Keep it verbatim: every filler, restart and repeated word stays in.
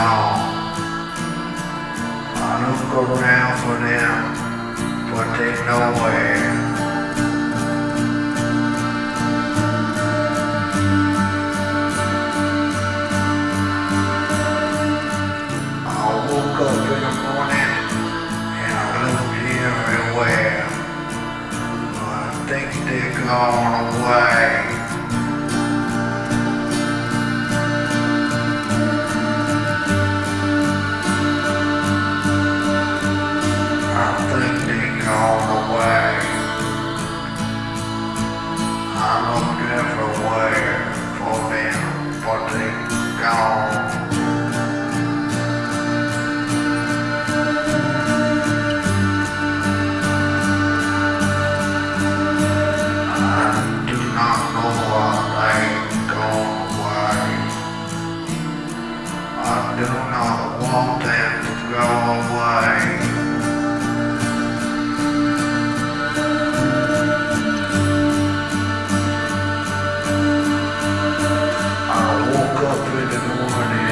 gone. I look around for them, but they nowhere. I woke up in the morning and I looked everywhere. I think they're gone away. Everywhere for them, but they gone. I do not know why they gone away. I do not want them to go away. Up in the morning